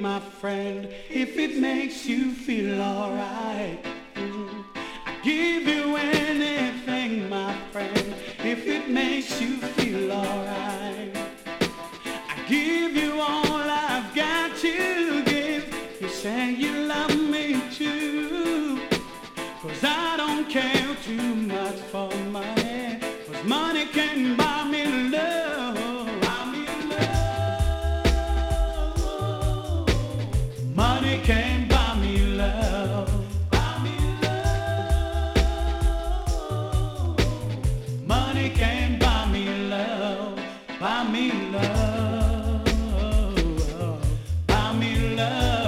my friend, if it makes you feel alright. I give you anything, my friend, if it makes you feel alright. I give you all I've got to give. You say you love me too, 'cause I don't care too much for money, 'cause money can buy me love. Buy me love. Money can buy me love. Buy me love. Money can buy me love. Buy me love. Buy me love.